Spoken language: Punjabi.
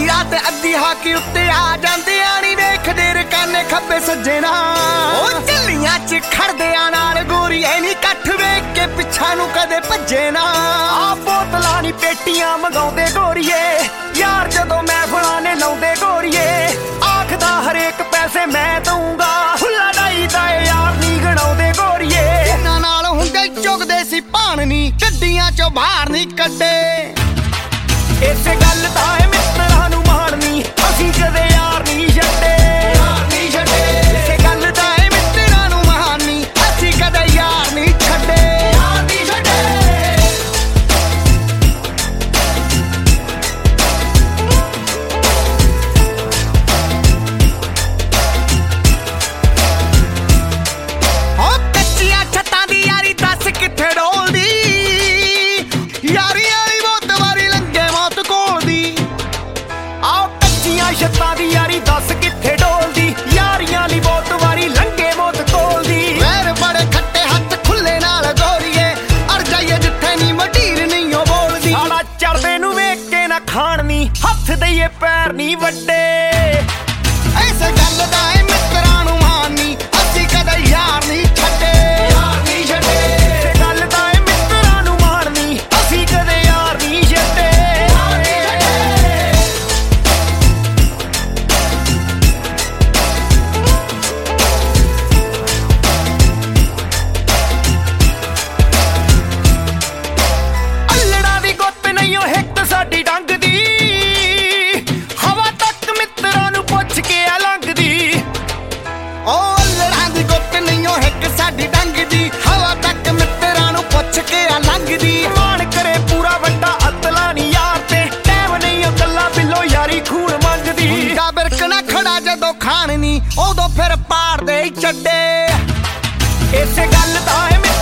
ਅੱਧੀ ਰਾਤ ਅੱਧੀ ਹਾਕੀ ਉੱਤੇ ਆ ਜਾਂਦੇ ਆ ਨੀ ਵੇਖਦੇ ਰਕਾਨੇ ਖੱਬੇ ਸੱਜੇ ਨਾਲ। ਉਹ ਝੱਲੀਆਂ 'ਚ ਖੜਦਿਆਂ ਨਾਲ ਗੋਰੀਏ ਨੀ ਇਕੱਠ ਵੇਖ ਕੇ ਪਿੱਛਾ ਨੂੰ ਕਦੇ ਭੱਜੇ ਨਾ। ਆ ਬੋਤਲਾਂ ਨੀ ਪੇਟੀਆਂ ਮੰਗਾਉਂਦੇ ਗੋਰੀਏ ਯਾਰ ਜਦੋਂ ਮਹਿਫਲਾਂ ਨੇ ਲਾਉਂਦੇ ਗੋਰੀਏ। ਆਖਦਾ ਹਰੇਕ ਪੈਸੇ ਮੈਂ ਦਊਂਗਾ ਹੁੱਲਾ ਡਾਈ ਦਾ ਯਾਰ ਨੀ ਗਣਾਉਂਦੇ ਗੋਰੀਏ। ਇਹਨਾਂ ਨਾਲ ਹੁੰਦੇ ਚੁਗਦੇ ਸੀ ਭਾਣ ਨੀ ਗੱਡੀਆਂ 'ਚੋਂ ਬਾਹਰ ਨੀ ਕੱਢੇ। ਇਸੇ ਗੱਲ ਦਾ ਏ ਮਿੱਤਰਾਂ ਨੂੰ ਮਾਣਨੀ ਅਸੀਂ ਕਦੇ ਯਾਰ ਨੀ ਛੱਡੇ। ਇਸੇ ਗੱਲ ਦਾ ਏ ਮਿੱਤਰਾਂ ਨੂੰ ਮਾਣਨੀ ਅਸੀਂ ਕਦੇ ਯਾਰ ਨੀ ਛੱਡੇ। ਉਹ ਕੱਚੀਆਂ ਛੱਤਾਂ ਦੀ ਯਾਰੀ ਦੱਸ ਕਿੱਥੇ ਡੋਲਦੀ ਯਾਰੀਆਂ ਛੱਤਾਂ ਦੀ ਯਾਰੀ ਦੱਸ ਕਿੱਥੇ ਡੋਲਦੀ ਯਾਰੀਆਂ ਲਈ ਬਹੁਤ ਵਾਰੀ ਲੰਘੇ ਮੌਤ ਕੋਲਦੀ। ਵੈਰ ਬੜੇ ਖੱਟੇ ਹੱਥ ਖੁੱਲੇ ਨਾਲ ਗੋਰੀਏ ਅੜ ਜਾਈਏ ਜਿੱਥੇ ਨੀ ਮਢੀਰ ਨਹੀਂ ਉਹ ਬੋਲਦੀ। ਸਾਲਾ ਚੜਦੇ ਨੂੰ ਵੇਖ ਕੇ ਨਾ ਖਾਣ ਨੀ ਹੱਥ ਦਈਏ ਪੈਰ ਨੀ ਵੱਡੇ। ਇਸ ਗੱਲ ਦਾ ਏ ਮਿੱਤਰਾਂ ਨੂੰ ਮਾਣਨੀ ਅਸੀਂ ਕਦੇ ਯਾਰ ਨੀ ਛੱਡੇ। ਇਸ ਗੱਲ ਦਾ ਏ ਮਿੱਤਰਾਂ ਨੂੰ ਮਾਣਨੀ ਅਸੀਂ ਕਦੇ ਯਾਰ ਨੀ ਛੱਡੇ। ਸਾਡੀ ਡੰਗ ਦੀ ਹਵਾ ਤੱਕ ਮਿੱਤਰਾਂ ਨੂੰ ਪੁੱਛ ਕੇ ਆ ਲੰਘਦੀ। ਉਹ ਅੱਲੜਾਂ ਦੀ ਗੁੱਤ ਨਹੀਂ ਉਹ ਹਿੱਕ ਸਾਡੀ ਡੰਗ ਦੀ ਹਵਾ ਤੱਕ ਮਿੱਤਰਾਂ ਨੂੰ ਪੁੱਛ ਕੇ ਆ ਲੰਘਦੀ। ਮਾਣ ਕਰੇ ਪੂਰਾ ਵੱਡਾ ਅਤਲਾ ਨੀ ਯਾਰ ਤੇ ਟਾਈਮ ਨਹੀਂ ਉਹ ਗੱਲਾਂ ਬਿੱਲੋ ਯਾਰੀ ਖੂਨ ਮੰਗਦੀ। ਮੁੰਡਾ ਬਿਰਕਣਾ ਖੜਾ ਜਦੋਂ ਖਾਣ ਨੀ ਉਦੋਂ ਫਿਰ ਪਾੜ ਦੇ ਚੱਡੇ। ਇਸੇ ਗੱਲ ਦਾ